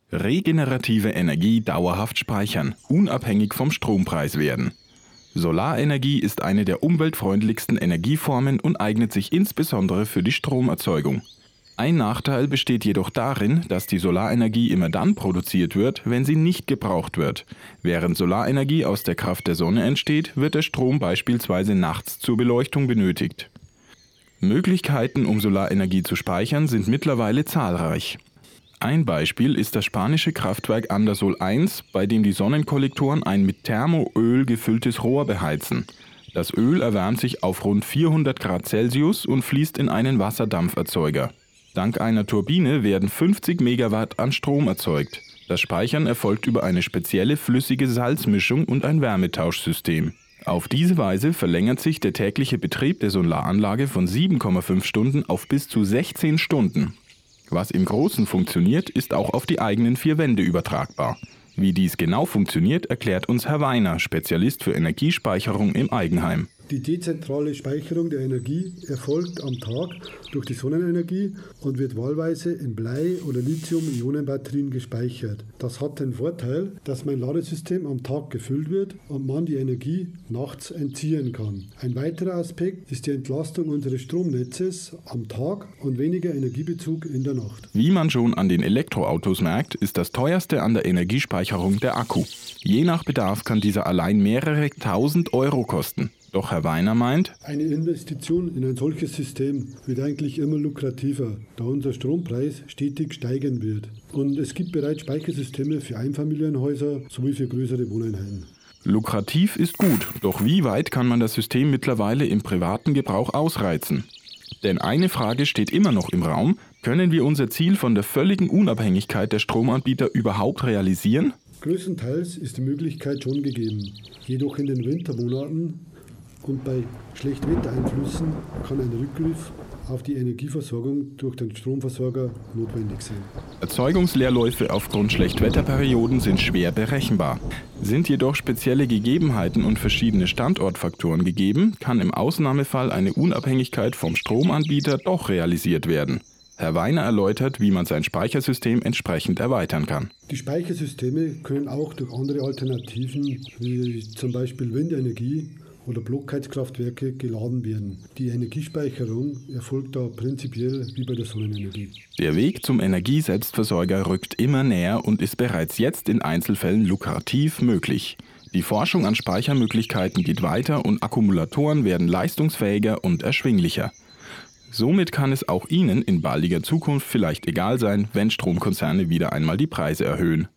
Regenerative Energie dauerhaft speichern, unabhängig vom Strompreis werden. Solarenergie ist eine der umweltfreundlichsten Energieformen und eignet sich insbesondere für die Stromerzeugung. Ein Nachteil besteht jedoch darin, dass die Solarenergie immer dann produziert wird, wenn sie nicht gebraucht wird. Während Solarenergie aus der Kraft der Sonne entsteht, wird der Strom beispielsweise nachts zur Beleuchtung benötigt. Möglichkeiten, um Solarenergie zu speichern, sind mittlerweile zahlreich. Ein Beispiel ist das spanische Kraftwerk Andasol 1, bei dem die Sonnenkollektoren ein mit Thermoöl gefülltes Rohr beheizen. Das Öl erwärmt sich auf rund 400 Grad Celsius und fließt in einen Wasserdampferzeuger. Dank einer Turbine werden 50 Megawatt an Strom erzeugt. Das Speichern erfolgt über eine spezielle flüssige Salzmischung und ein Wärmetauschsystem. Auf diese Weise verlängert sich der tägliche Betrieb der Solaranlage von 7,5 Stunden auf bis zu 16 Stunden. Was im Großen funktioniert, ist auch auf die eigenen vier Wände übertragbar. Wie dies genau funktioniert, erklärt uns Herr Weiner, Spezialist für Energiespeicherung im Eigenheim. Die dezentrale Speicherung der Energie erfolgt am Tag durch die Sonnenenergie und wird wahlweise in Blei- oder Lithium-Ionen-Batterien gespeichert. Das hat den Vorteil, dass mein Ladesystem am Tag gefüllt wird und man die Energie nachts entziehen kann. Ein weiterer Aspekt ist die Entlastung unseres Stromnetzes am Tag und weniger Energiebezug in der Nacht. Wie man schon an den Elektroautos merkt, ist das teuerste an der Energiespeicherung der Akku. Je nach Bedarf kann dieser allein mehrere tausend Euro kosten. Doch Herr Weiner meint, eine Investition in ein solches System wird eigentlich immer lukrativer, da unser Strompreis stetig steigen wird. Und es gibt bereits Speichersysteme für Einfamilienhäuser sowie für größere Wohneinheiten. Lukrativ ist gut, doch wie weit kann man das System mittlerweile im privaten Gebrauch ausreizen? Denn eine Frage steht immer noch im Raum: Können wir unser Ziel von der völligen Unabhängigkeit der Stromanbieter überhaupt realisieren? Größtenteils ist die Möglichkeit schon gegeben. Jedoch in den Wintermonaten und bei Schlechtwettereinflüssen kann ein Rückgriff auf die Energieversorgung durch den Stromversorger notwendig sein. Erzeugungsleerläufe aufgrund Schlechtwetterperioden sind schwer berechenbar. Sind jedoch spezielle Gegebenheiten und verschiedene Standortfaktoren gegeben, kann im Ausnahmefall eine Unabhängigkeit vom Stromanbieter doch realisiert werden. Herr Weiner erläutert, wie man sein Speichersystem entsprechend erweitern kann. Die Speichersysteme können auch durch andere Alternativen, wie zum Beispiel Windenergie oder Blockheizkraftwerke, geladen werden. Die Energiespeicherung erfolgt da prinzipiell wie bei der Sonnenenergie. Der Weg zum Energieselbstversorger rückt immer näher und ist bereits jetzt in Einzelfällen lukrativ möglich. Die Forschung an Speichermöglichkeiten geht weiter und Akkumulatoren werden leistungsfähiger und erschwinglicher. Somit kann es auch Ihnen in baldiger Zukunft vielleicht egal sein, wenn Stromkonzerne wieder einmal die Preise erhöhen.